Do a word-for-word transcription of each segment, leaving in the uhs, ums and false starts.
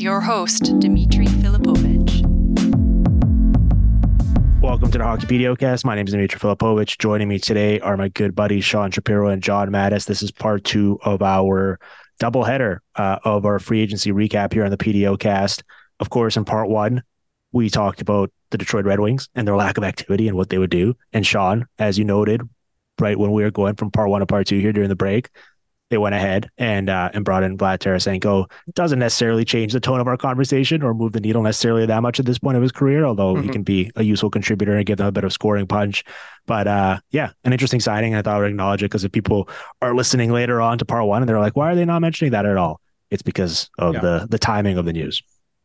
your host, Dmitry Filipovich. Welcome to the Hockeypediocast. My name is Dmitry Filipovich. Joining me today are my good buddies Sean Shapiro and John Mattis. This is part two of our doubleheader uh, of our free agency recap here on the Pediocast. Of course, in part one, we talked about the Detroit Red Wings and their lack of activity and what they would do. And Sean, as you noted, right when we were going from part one to part two here during the break, they went ahead and uh, and brought in Vlad Tarasenko. Doesn't necessarily change the tone of our conversation or move the needle necessarily that much at this point of his career, although mm-hmm. he can be a useful contributor and give them a bit of scoring punch. But uh, yeah, an interesting signing. I thought I would acknowledge it because if people are listening later on to part one and they're like, why are they not mentioning that at all? It's because of yeah. the the timing of the news.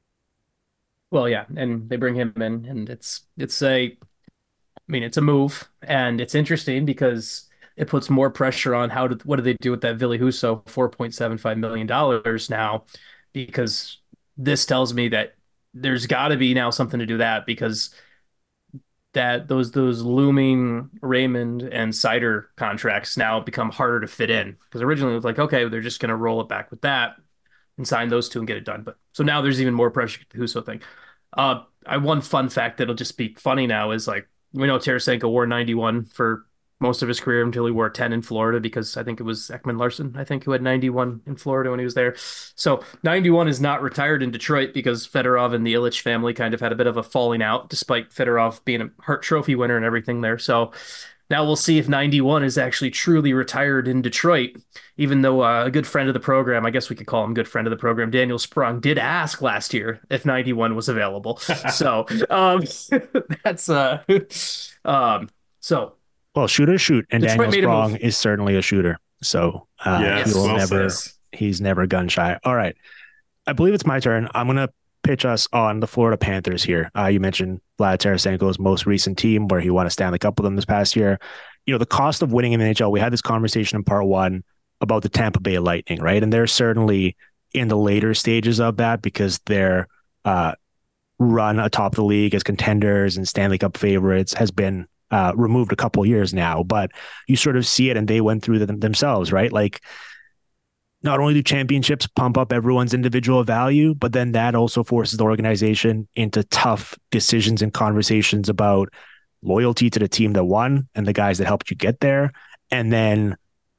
Well, yeah, and they bring him in, and it's it's a, I mean, it's a move, and it's interesting because it puts more pressure on how to, what do they do with that Ville Husso four point seven five million dollars now, because this tells me that there's got to be now something to do that, because that those those looming Raymond and Seider contracts now become harder to fit in, because originally it was like, okay, they're just going to roll it back with that and sign those two and get it done. But so now there's even more pressure to the Husso thing. Uh, I one fun fact that'll just be funny now is, like, we know Tarasenko wore ninety-one for most of his career until he wore ten in Florida, because I think it was Ekman Larson, I think, who had ninety-one in Florida when he was there. So ninety-one is not retired in Detroit because Fedorov and the Ilitch family kind of had a bit of a falling out, despite Fedorov being a Hart Trophy winner and everything there. So now we'll see if ninety-one is actually truly retired in Detroit, even though uh, a good friend of the program, I guess we could call him good friend of the program, Daniel Sprong, did ask last year if ninety-one was available. so um, that's uh, um, so. Well, shooter shoot, and Detroit Daniel Sprong is certainly a shooter. So uh, yes, he will well never, says. he's never gun shy. All right. I believe it's my turn. I'm going to pitch us on the Florida Panthers here. Uh, you mentioned Vlad Tarasenko's most recent team where he won a Stanley Cup with them this past year. You know, the cost of winning in the N H L, we had this conversation in part one about the Tampa Bay Lightning, right? And they're certainly in the later stages of that because their uh, run atop the league as contenders and Stanley Cup favorites has been uh, removed a couple years now. But you sort of see it, and they went through them themselves, right? Like, not only do championships pump up everyone's individual value, but then that also forces the organization into tough decisions and conversations about loyalty to the team that won and the guys that helped you get there. And then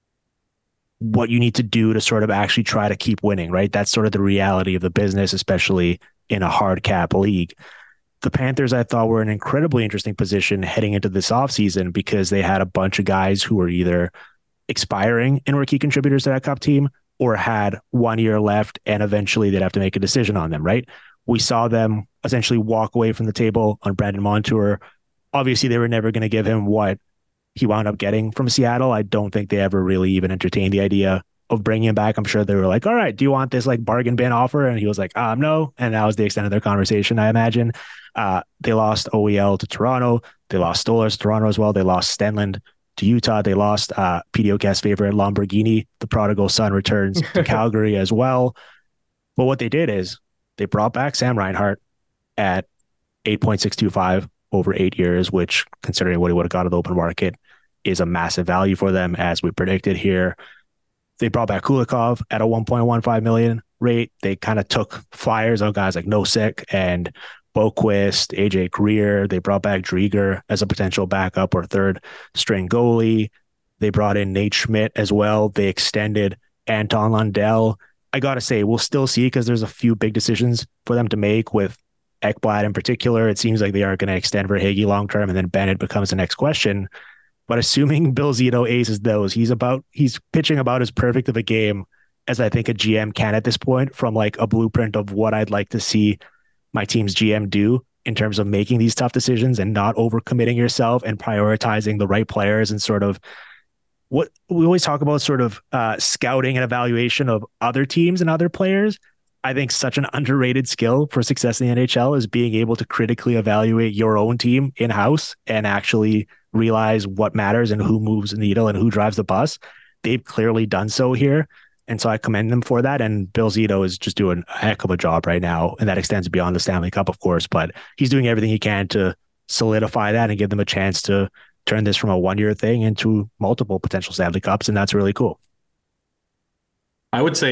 what you need to do to sort of actually try to keep winning, right? That's sort of the reality of the business, especially in a hard cap league. The Panthers, I thought, were in an incredibly interesting position heading into this offseason because they had a bunch of guys who were either expiring and were key contributors to that cup team, or had one year left and eventually they'd have to make a decision on them, right? We saw them essentially walk away from the table on Brandon Montour. Obviously, they were never going to give him what he wound up getting from Seattle. I don't think they ever really even entertained the idea of bringing him back. I'm sure they were like, all right, do you want this like bargain bin offer? And he was like, um, no. And that was the extent of their conversation, I imagine. Uh, they lost O E L to Toronto. They lost Stolarz to Toronto as well. They lost Stenlund to Utah. They lost uh, Pediocast favorite Lamborghini. The prodigal son returns to Calgary as well. But what they did is they brought back Sam Reinhart at eight point six two five over eight years, which, considering what he would have got at the open market, is a massive value for them, as we predicted here. They brought back Kulikov at a one point one five million rate. They kind of took flyers on guys like Nosek and Boquist, A J Greer. They brought back Drieger as a potential backup or third string goalie. They brought in Nate Schmidt as well. They extended Anton Lundell. I got to say, we'll still see, because there's a few big decisions for them to make with Ekblad in particular. It seems like they are going to extend Verhaeghe long-term, and then Bennett becomes the next question. But assuming Bill Zito aces those, he's about he's pitching about as perfect of a game as I think a G M can at this point, from like a blueprint of what I'd like to see my team's G M do in terms of making these tough decisions and not overcommitting yourself and prioritizing the right players, and sort of what we always talk about, sort of uh, scouting and evaluation of other teams and other players. I think such an underrated skill for success in the N H L is being able to critically evaluate your own team in-house and actually realize what matters and who moves the needle and who drives the bus. They've clearly done so here. And so I commend them for that. And Bill Zito is just doing a heck of a job right now. And that extends beyond the Stanley Cup, of course, but he's doing everything he can to solidify that and give them a chance to turn this from a one-year thing into multiple potential Stanley Cups. And that's really cool. I would say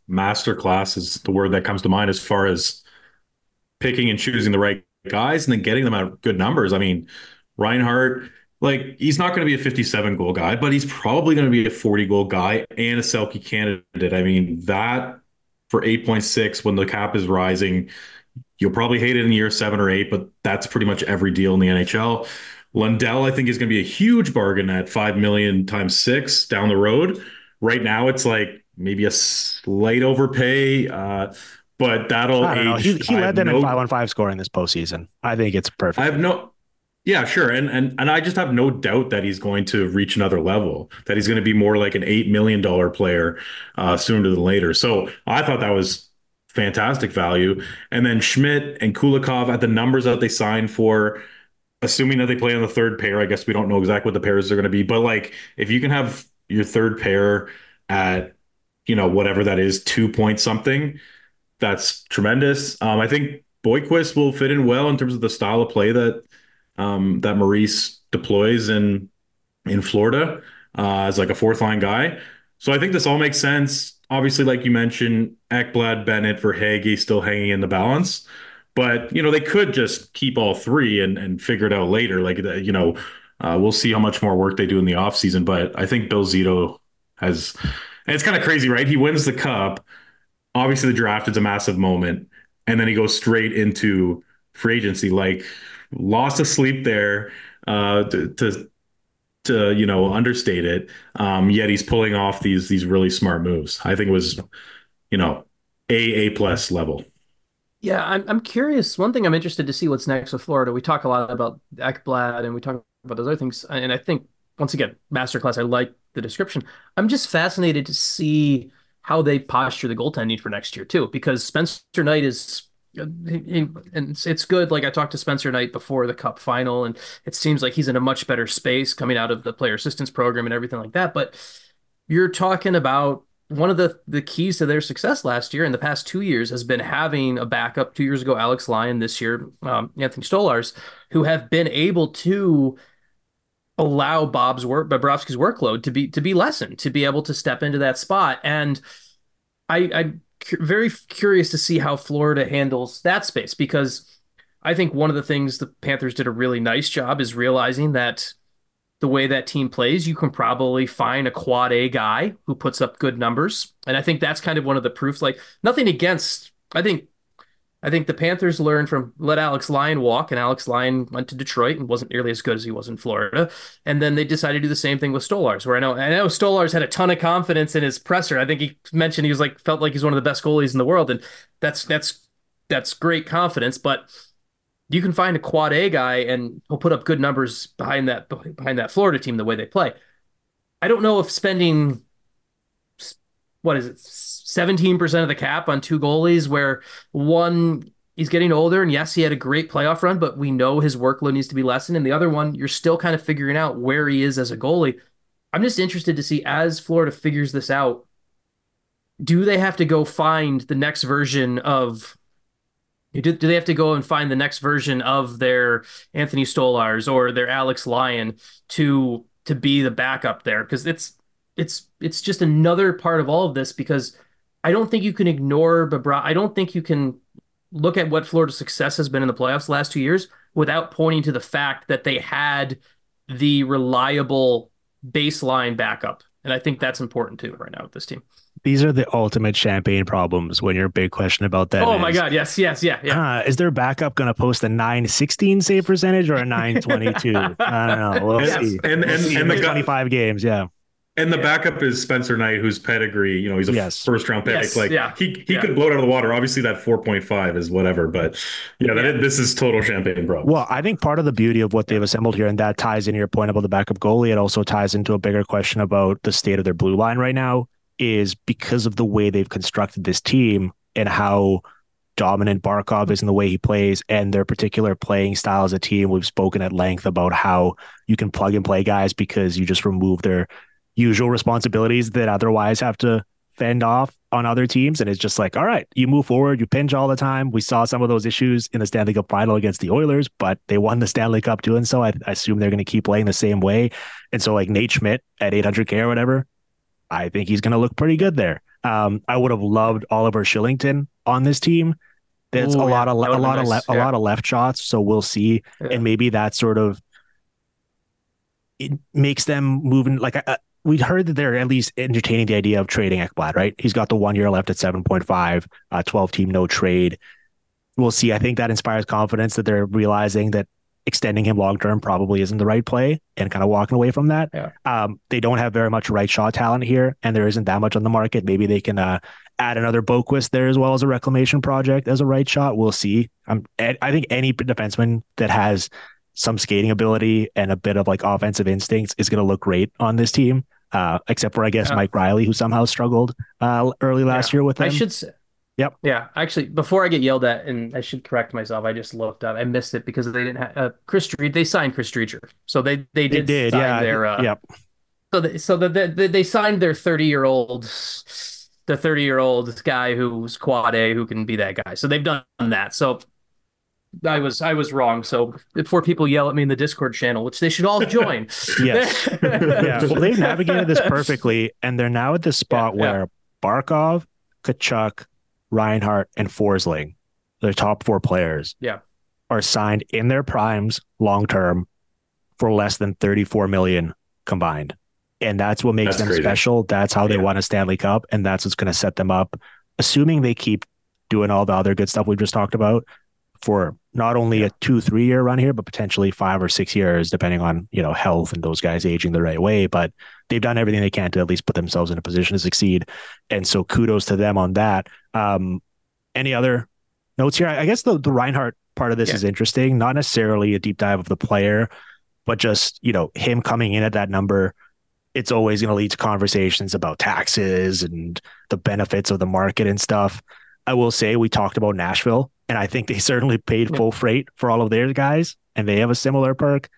masterclass is the word that comes to mind as far as picking and choosing the right guys and then getting them at good numbers. I mean, Reinhart, like he's not going to be a fifty-seven goal guy, but he's probably going to be a forty goal guy and a Selke candidate. I mean, that for eight point six when the cap is rising, you'll probably hate it in year seven or eight, but that's pretty much every deal in the N H L. Lundell, I think, is going to be a huge bargain at five million times six down the road. Right now, it's like maybe a slight overpay. Uh, But that'll I don't know. age. He, he led them no, in five on five scoring this postseason. I think it's perfect. I have no, yeah, sure, and and and I just have no doubt that he's going to reach another level. That he's going to be more like an eight million dollar player uh, sooner than later. So I thought that was fantastic value. And then Schmidt and Kulikov at the numbers that they signed for, assuming that they play on the third pair. I guess we don't know exactly what the pairs are going to be, but like if you can have your third pair at, you know, whatever that is, two point something. That's tremendous. Um, I think Boyquist will fit in well in terms of the style of play that um, that Maurice deploys in in Florida uh, as like a fourth line guy. So I think this all makes sense. Obviously, like you mentioned, Ekblad, Bennett, Verhaeghe still hanging in the balance, but you know they could just keep all three and and figure it out later. Like you know, uh, we'll see how much more work they do in the offseason. But I think Bill Zito has, and it's kind of crazy, right? He wins the cup. Obviously, the draft is a massive moment, and then he goes straight into free agency. Like, lost of sleep there uh, to, to to you know understate it. Um, yet he's pulling off these these really smart moves. I think it was, you know, a a plus level. Yeah, I'm I'm curious. One thing I'm interested to see what's next with Florida. We talk a lot about Ekblad and we talk about those other things, and I think once again, masterclass. I like the description. I'm just fascinated to see how they posture the goaltending for next year too, because Spencer Knight is, and it's good. Like I talked to Spencer Knight before the Cup final, and it seems like he's in a much better space coming out of the player assistance program and everything like that. But you're talking about one of the the keys to their success last year and the past two years has been having a backup. Two years ago, Alex Lyon. This year, um, Anthony Stolarz, who have been able to allow Bob's work, Bobrovsky's workload to be to be lessened, to be able to step into that spot. And I, I'm cu- very curious to see how Florida handles that space, because I think one of the things the Panthers did a really nice job is realizing that the way that team plays, you can probably find a quad A guy who puts up good numbers. And I think that's kind of one of the proofs. Like nothing against, I think I think the Panthers learned from let Alex Lyon walk, and Alex Lyon went to Detroit and wasn't nearly as good as he was in Florida. And then they decided to do the same thing with Stolarz, where I know I know Stolarz had a ton of confidence in his presser. I think he mentioned he was like felt like he's one of the best goalies in the world, and that's that's that's great confidence. But you can find a quad A guy and he'll put up good numbers behind that behind that Florida team the way they play. I don't know if spending what is it, seventeen percent of the cap on two goalies, where one, he's getting older, and yes, he had a great playoff run, but we know his workload needs to be lessened. And the other one, you're still kind of figuring out where he is as a goalie. I'm just interested to see, as Florida figures this out, do they have to go find the next version of do, do they have to go and find the next version of their Anthony Stolarz or their Alex Lyon to to be the backup there? Because it's It's it's just another part of all of this, because I don't think you can ignore Bobrovsky. I don't think you can look at what Florida's success has been in the playoffs the last two years without pointing to the fact that they had the reliable baseline backup. And I think that's important too right now with this team. These are the ultimate champagne problems when your big question about that. Oh is, my God. Yes, yes, yeah. yeah. Uh, is their backup going to post a nine sixteen save percentage or a nine twenty-two? I don't know. We'll yes. see. And, and, we'll see and the twenty-five games. Yeah. And the backup is Spencer Knight, whose pedigree, you know, he's a yes. first round pick. Yes. Like yeah. he he yeah. could blow it out of the water. Obviously, that four point five is whatever, but yeah, yeah. That, this is total champagne, bro. Well, I think part of the beauty of what they've assembled here, and that ties into your point about the backup goalie, it also ties into a bigger question about the state of their blue line right now, is because of the way they've constructed this team and how dominant Barkov is in the way he plays and their particular playing style as a team. We've spoken at length about how you can plug and play guys because you just remove their usual responsibilities that otherwise have to fend off on other teams. And it's just like, all right, you move forward, you pinch all the time. We saw some of those issues in the Stanley Cup final against the Oilers, but they won the Stanley Cup doing so. I, I assume they're going to keep playing the same way. And so like Nate Schmidt at eight hundred K or whatever, I think he's going to look pretty good there. Um, I would have loved Oliver Shillington on this team. There's Ooh, a lot yeah. of a lot nice. of le- yeah. a lot of left shots, so we'll see, yeah. and maybe that sort of it makes them moving. Like uh, we'd heard that they're at least entertaining the idea of trading Ekblad, right? He's got the one year left at seven point five, uh, twelve team no trade. We'll see. I think that inspires confidence that they're realizing that extending him long term probably isn't the right play, and kind of walking away from that. Yeah. Um, they don't have very much right shot talent here, and there isn't that much on the market. Maybe they can uh, add another Boquist there as well as a reclamation project as a right shot. We'll see. Um, I think any defenseman that has some skating ability and a bit of like offensive instincts is going to look great on this team. Uh, except for I guess yeah. Mike Riley, who somehow struggled uh, early last yeah. year with them. I should say. Yep. Yeah. Actually, before I get yelled at, and I should correct myself, I just looked up. I missed it because they didn't have uh, Chris Street. They signed Chris Streeter, so they they did. They did. Sign yeah. Their, uh, yep. So they, so the, the, they signed their thirty year old, the thirty year old guy who's quad A who can be that guy. So they've done that. So I was I was wrong. So before people yell at me in the Discord channel, which they should all join. Yes. yeah. Well, they've navigated this perfectly, and they're now at the spot yeah, where yeah. Barkov, Tkachuk, Reinhart, and Forsling, their top four players, yeah, are signed in their primes long term for less than thirty-four million combined. And that's what makes that's them crazy. Special. That's how they yeah. won a Stanley Cup, and that's what's going to set them up, assuming they keep doing all the other good stuff we've just talked about, for not only yeah. a two, three year run here, but potentially five or six years, depending on, you know, health and those guys aging the right way. But they've done everything they can to at least put themselves in a position to succeed. And so kudos to them on that. Um, any other notes here? I guess the, the Reinhart part of this yeah. is interesting, not necessarily a deep dive of the player, but just, you know, him coming in at that number. It's always going to lead to conversations about taxes and the benefits of the market and stuff. I will say we talked about Nashville, and I think they certainly paid full freight for all of their guys, and they have a similar perk.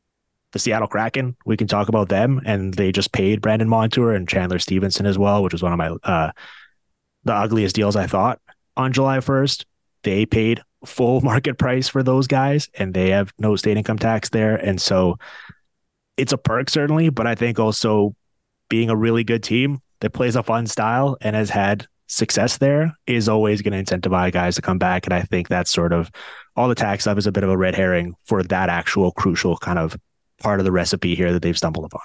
The Seattle Kraken, we can talk about them, and they just paid Brandon Montour and Chandler Stevenson as well, which was one of my uh, the ugliest deals I thought on July first. They paid full market price for those guys, and they have no state income tax there, and so it's a perk certainly. But I think also being a really good team that plays a fun style and has had success there is always going to incentivize guys to come back. And I think that's sort of all the tax stuff is a bit of a red herring for that actual crucial kind of part of the recipe here that they've stumbled upon.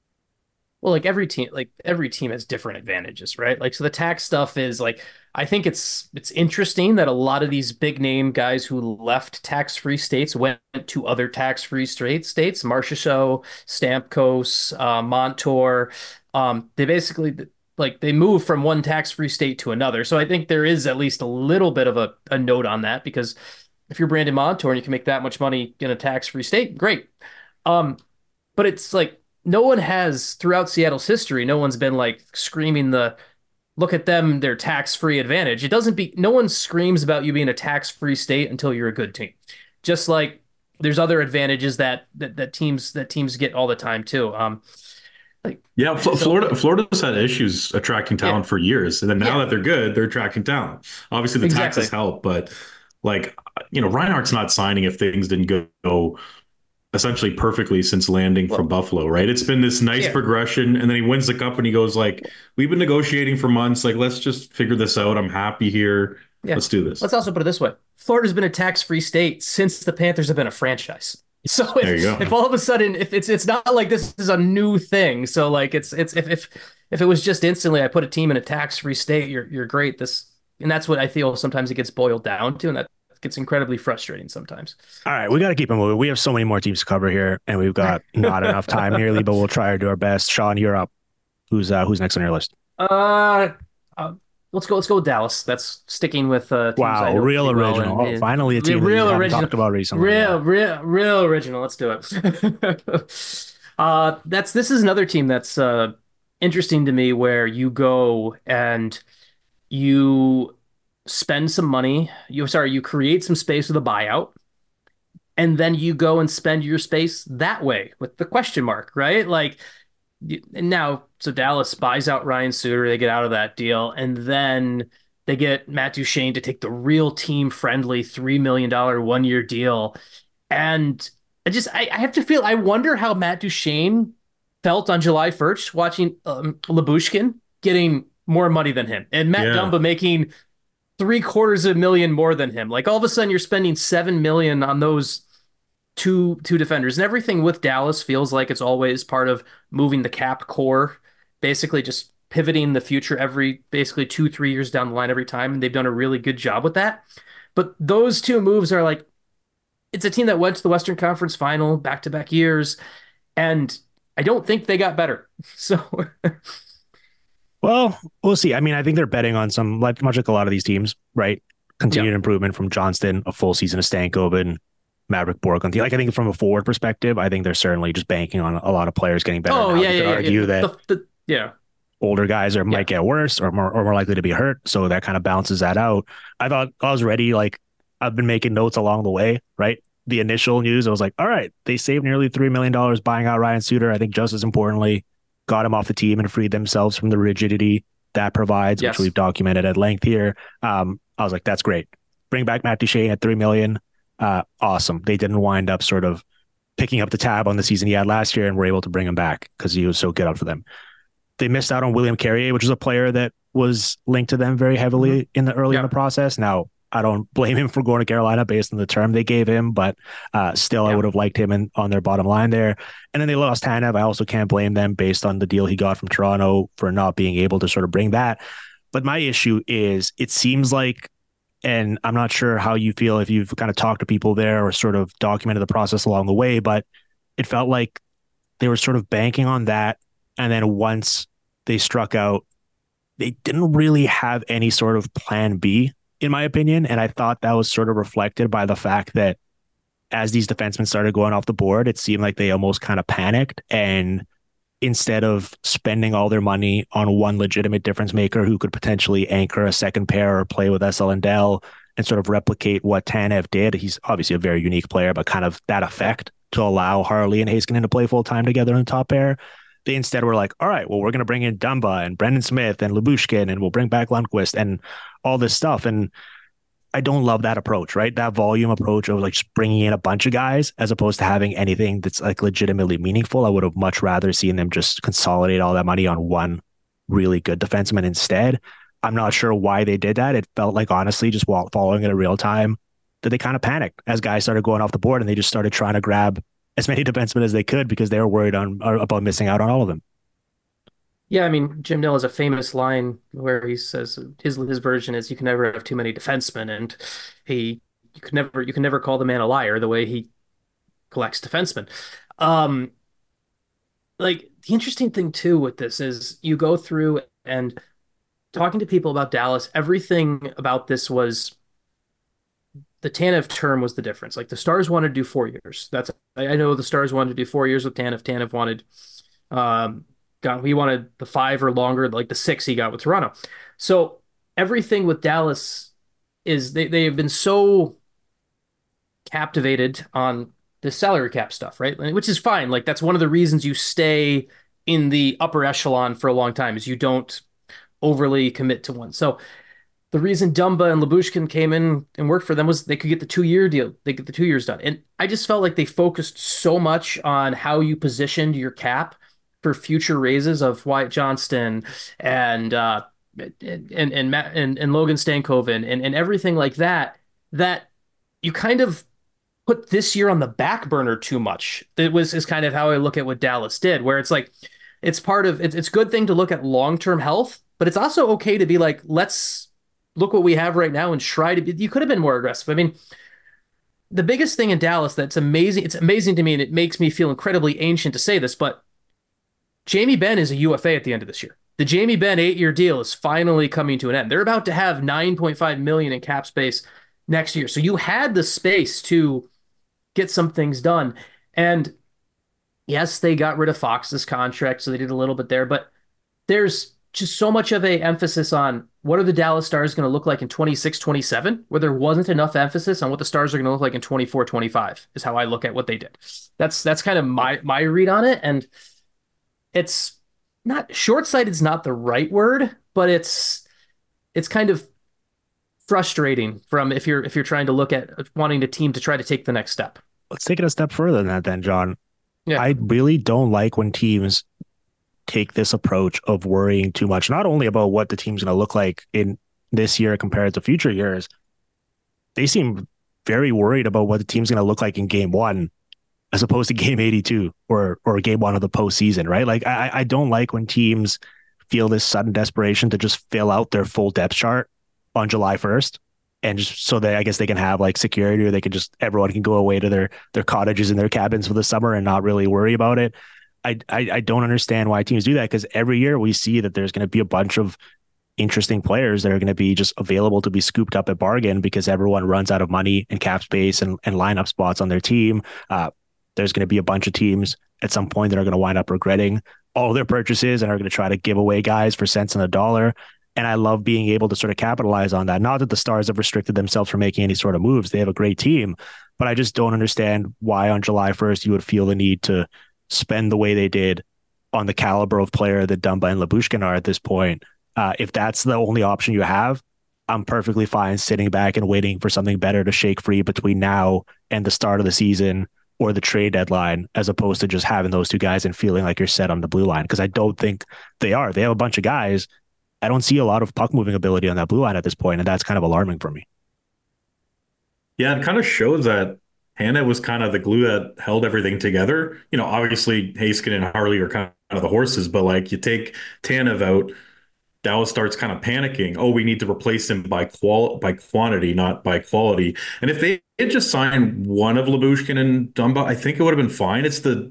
Well, like every team, like every team has different advantages, right? Like, so the tax stuff is like, I think it's, it's interesting that a lot of these big name guys who left tax-free states went to other tax-free straight states, Marchessault, Stamkos, uh, Montour. Um, they basically, like they move from one tax-free state to another. So I think there is at least a little bit of a, a note on that, because if you're Brandon Montour and you can make that much money in a tax-free state, great. Um, but it's like, no one has throughout Seattle's history, no one's been like screaming the, look at them, their tax-free advantage. It doesn't be, no one screams about you being a tax-free state until you're a good team. Just like there's other advantages that, that, that teams, that teams get all the time too. Um, Like, yeah, so, Florida Florida's had issues attracting talent yeah. for years, and then now yeah. that they're good, they're attracting talent. Obviously, the exactly. taxes help, but like, you know, Reinhart's not signing if things didn't go, go essentially perfectly since landing well, from Buffalo, right? It's been this nice yeah. progression, and then he wins the cup, and he goes like, "We've been negotiating for months. Like, let's just figure this out. I'm happy here. Yeah. Let's do this." Let's also put it this way: Florida's been a tax-free state since the Panthers have been a franchise. So if, if all of a sudden, if it's it's not like this is a new thing, so like it's it's if if if it was just instantly, I put a team in a tax-free state, you're you're great. This and that's what I feel sometimes it gets boiled down to, and that gets incredibly frustrating sometimes. All right, we got to keep it moving. We have so many more teams to cover here, and we've got not enough time nearly, but we'll try to do our best. Sean, you're up. Who's uh who's next on your list? Uh. uh Let's go. Let's go with Dallas. That's sticking with. Uh, wow, real original. Well, and, oh, finally, a team real that original. Talked about recently. Real, real, real original. Let's do it. uh, that's this is another team that's uh, interesting to me, where you go and you spend some money. You sorry, you create some space with a buyout, and then you go and spend your space that way with the question mark, right? Like. And now, so Dallas buys out Ryan Suter. They get out of that deal. And then they get Matt Duchene to take the real team-friendly three million dollars one-year deal. And I just, I, I have to feel, I wonder how Matt Duchene felt on July first watching um, Lyubushkin getting more money than him, and Matt yeah. Dumba making three quarters of a million more than him. Like all of a sudden, you're spending seven million on those two two defenders, and everything with Dallas feels like it's always part of moving the cap core, basically just pivoting the future every basically two three years down the line every time, and they've done a really good job with that. But those two moves are like, it's a team that went to the Western Conference Final back to back years, and I don't think they got better. So. Well, we'll see. I mean, I think they're betting on some, like much like a lot of these teams, right? Continued yep. improvement from Johnston, a full season of Stankoven, Maverick Bourque. Like, I think from a forward perspective, I think they're certainly just banking on a lot of players getting better. Oh, now. yeah, you yeah, could yeah. argue yeah. that the, the, yeah. older guys are might yeah. get worse or more or more likely to be hurt. So that kind of balances that out. I thought I was ready. Like, I've been making notes along the way, right? The initial news, I was like, all right, they saved nearly three million dollars buying out Ryan Suter. I think just as importantly, got him off the team and freed themselves from the rigidity that provides, yes. which we've documented at length here. Um, I was like, that's great. Bring back Matt Duchene at three million dollars. Uh, awesome. They didn't wind up sort of picking up the tab on the season he had last year and were able to bring him back because he was so good out for them. They missed out on William Carrier, which is a player that was linked to them very heavily mm-hmm. in the early yeah. in the process. Now, I don't blame him for going to Carolina based on the term they gave him, but uh, still, yeah. I would have liked him in, on their bottom line there. And then they lost Tanev. I also can't blame them based on the deal he got from Toronto for not being able to sort of bring that. But my issue is it seems like, and I'm not sure how you feel if you've kind of talked to people there or sort of documented the process along the way, but it felt like they were sort of banking on that. And then once they struck out, they didn't really have any sort of plan B, in my opinion. And I thought that was sort of reflected by the fact that as these defensemen started going off the board, it seemed like they almost kind of panicked. And instead of spending all their money on one legitimate difference maker who could potentially anchor a second pair or play with S L Lindell and sort of replicate what Tanev did, he's obviously a very unique player, but kind of that effect to allow Harley and Heiskanen to play full time together in the top pair. They instead were like, all right, well, we're going to bring in Dumba and Brendan Smith and Lyubushkin, and we'll bring back Lundqvist and all this stuff. And I don't love that approach, right? That volume approach of like just bringing in a bunch of guys as opposed to having anything that's like legitimately meaningful. I would have much rather seen them just consolidate all that money on one really good defenseman instead. I'm not sure why they did that. It felt like, honestly, just while following it in real time, that they kind of panicked as guys started going off the board and they just started trying to grab as many defensemen as they could because they were worried on about missing out on all of them. Yeah, I mean, Jim Nill has a famous line where he says his his version is you can never have too many defensemen, and he you could never you can never call the man a liar the way he collects defensemen. Um, like the interesting thing too with this is you go through and talking to people about Dallas, everything about this was the Tanev term was the difference. Like the Stars wanted to do four years. That's I know the Stars wanted to do four years with Tanev. Tanev wanted, um, got he wanted the five or longer, like the six he got with Toronto. So everything with Dallas is they they have been so captivated on the salary cap stuff, right? Which is fine. Like that's one of the reasons you stay in the upper echelon for a long time is you don't overly commit to one. So. The reason Dumba and Lyubushkin came in and worked for them was they could get the two-year deal. They get the two years done. And I just felt like they focused so much on how you positioned your cap for future raises of Wyatt Johnston and uh, and and and, Matt, and and Logan Stankoven and, and everything like that, that you kind of put this year on the back burner too much. It was is kind of how I look at what Dallas did, where it's like it's part of it's it's a good thing to look at long-term health, but it's also okay to be like, let's look what we have right now and try to be, you could have been more aggressive. I mean, the biggest thing in Dallas that's amazing, it's amazing to me and it makes me feel incredibly ancient to say this, but Jamie Benn is a U F A at the end of this year. The Jamie Benn eight-year deal is finally coming to an end. They're about to have nine point five million dollars in cap space next year. So you had the space to get some things done. And yes, they got rid of Fox's contract, so they did a little bit there, but there's just so much of a emphasis on what are the Dallas Stars going to look like in twenty-six, twenty-seven, where there wasn't enough emphasis on what the Stars are going to look like in twenty-four, twenty-five is how I look at what they did. That's that's kind of my my read on it. And it's not short-sighted is not the right word, but it's it's kind of frustrating from if you're if you're trying to look at wanting a team to try to take the next step. Let's take it a step further than that then, John. Yeah. I really don't like when teams take this approach of worrying too much, not only about what the team's going to look like in this year compared to future years. They seem very worried about what the team's going to look like in game one, as opposed to game eighty-two or or game one of the postseason, right? Like, I, I don't like when teams feel this sudden desperation to just fill out their full depth chart on July first. And just so that I guess they can have like security, or they can just, everyone can go away to their, their cottages and their cabins for the summer and not really worry about it. I, I, I don't understand why teams do that, because every year we see that there's going to be a bunch of interesting players that are going to be just available to be scooped up at bargain because everyone runs out of money and cap space and, and lineup spots on their team. Uh, there's going to be a bunch of teams at some point that are going to wind up regretting all their purchases and are going to try to give away guys for cents on the dollar. And I love being able to sort of capitalize on that. Not that the Stars have restricted themselves from making any sort of moves. They have a great team, but I just don't understand why on July first you would feel the need to spend the way they did on the caliber of player that Dumba and Lyubushkin are at this point. Uh, if that's the only option you have, I'm perfectly fine sitting back and waiting for something better to shake free between now and the start of the season or the trade deadline, as opposed to just having those two guys and feeling like you're set on the blue line. Because I don't think they are. They have a bunch of guys. I don't see a lot of puck moving ability on that blue line at this point, and that's kind of alarming for me. Yeah, it kind of shows that Hannah was kind of the glue that held everything together. You know, obviously Haskin and Harley are kind of the horses, but like you take Tanev out, Dallas starts kind of panicking. Oh, we need to replace him by qual by quantity, not by quality. And if they had just signed one of Lyubushkin and Dumba, I think it would have been fine. It's the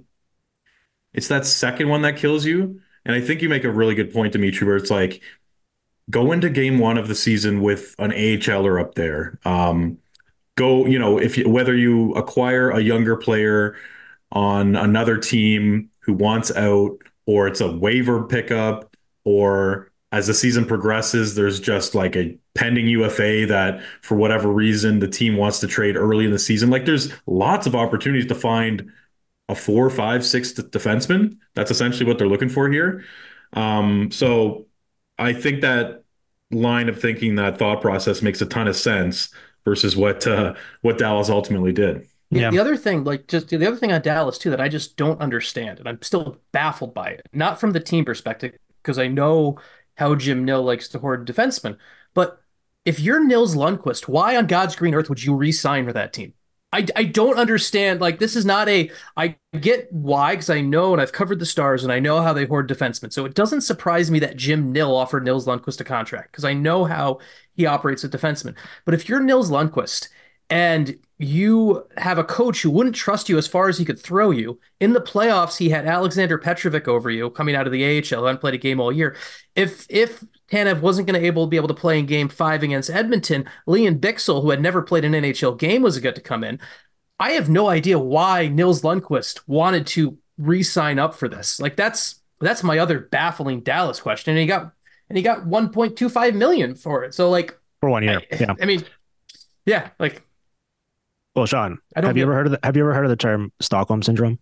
it's that second one that kills you. And I think you make a really good point, Dimitri, where it's like, go into game one of the season with an AHLer up there. Um, go, you know, if you, whether you acquire a younger player on another team who wants out, or it's a waiver pickup, or as the season progresses, there's just like a pending U F A that for whatever reason the team wants to trade early in the season. Like, there's lots of opportunities to find a four, five, six defenseman. That's essentially what they're looking for here. Um, so I think that line of thinking, that thought process makes a ton of sense versus what uh, what Dallas ultimately did. Yeah. The other thing, like just the other thing on Dallas too, that I just don't understand, and I'm still baffled by it, not from the team perspective, because I know how Jim Nill likes to hoard defensemen, but if you're Nils Lundkvist, why on God's green earth would you re-sign for that team? I, I don't understand. Like, this is not a, I get why, because I know, and I've covered the Stars, and I know how they hoard defensemen. So it doesn't surprise me that Jim Nill offered Nils Lundkvist a contract, because I know how he operates with defensemen. But if you're Nils Lundkvist and you have a coach who wouldn't trust you as far as he could throw you, in the playoffs, he had Alexander Petrovic over you coming out of the A H L, who hadn't played a game all year. If, if Tanev wasn't going to able to be able to play in game five against Edmonton, Leon Bixel, who had never played an N H L game, was good to come in. I have no idea why Nils Lundkvist wanted to re-sign up for this. Like, that's that's my other baffling Dallas question. And he got and he got one point two five million for it. So like for one year. I, yeah. I mean, yeah, like well, Sean, have you ever heard of the, have you ever heard of the term Stockholm syndrome?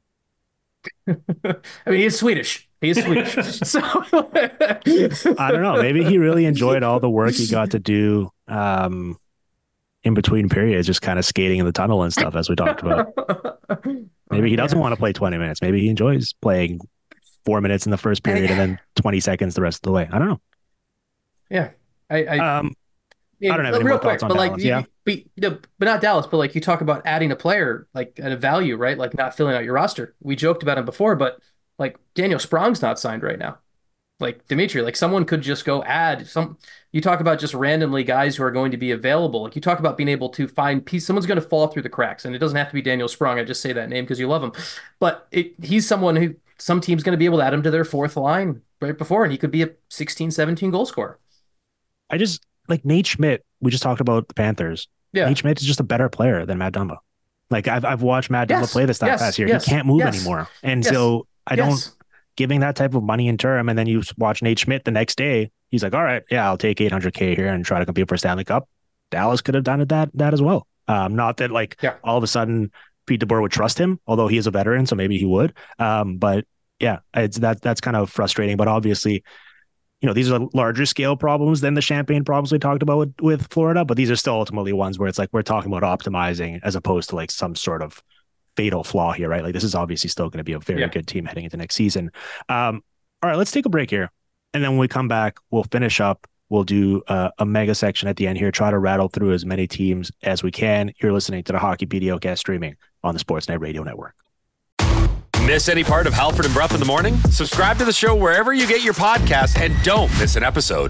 I mean, he's Swedish. He's Swedish. So I don't know. Maybe he really enjoyed all the work he got to do um, in between periods, just kind of skating in the tunnel and stuff, as we talked about. Maybe he doesn't want to play twenty minutes. Maybe he enjoys playing four minutes in the first period and then twenty seconds the rest of the way. I don't know. Yeah. I, I, um, I don't have any real more quick, thoughts on but Dallas. like, yeah. you, but, you know, but not Dallas, but like you talk about adding a player, like at a value, right? Like not filling out your roster. We joked about him before, but like Daniel Sprong's not signed right now. Like Dimitri, like someone could just go add some. You talk about just randomly guys who are going to be available. Like you talk about being able to find piece. Someone's going to fall through the cracks, and it doesn't have to be Daniel Sprong. I just say that name because you love him, but it, he's someone who some team's going to be able to add him to their fourth line right before, and he could be a sixteen, seventeen goal scorer. I just like Nate Schmidt. We just talked about the Panthers. Yeah, Nate Schmidt is just a better player than Matt Dumba. Like I've I've watched Matt Dumba yes, play this yes, past year. Yes, he can't move yes, anymore, and yes, so I yes. don't. Giving that type of money in term, and then you watch Nate Schmidt the next day, he's like, all right, yeah, I'll take eight hundred K here and try to compete for Stanley Cup. Dallas could have done it that that as well. Um, not that like yeah. all of a sudden Pete DeBoer would trust him, although he is a veteran, so maybe he would. Um, but yeah, it's that that's kind of frustrating. But obviously, you know, these are larger scale problems than the champagne problems we talked about with, with Florida, but these are still ultimately ones where it's like we're talking about optimizing as opposed to like some sort of fatal flaw here, right? Like this is obviously still going to be a very yeah. good team heading into next season. Um, All right, let's take a break here. And then when we come back, we'll finish up. We'll do uh, a mega section at the end here, try to rattle through as many teams as we can. You're listening to the Hockey PDOcast streaming on the Sportsnet Radio Network. Miss any part of Halford and Brough in the morning? Subscribe to the show wherever you get your podcasts and don't miss an episode.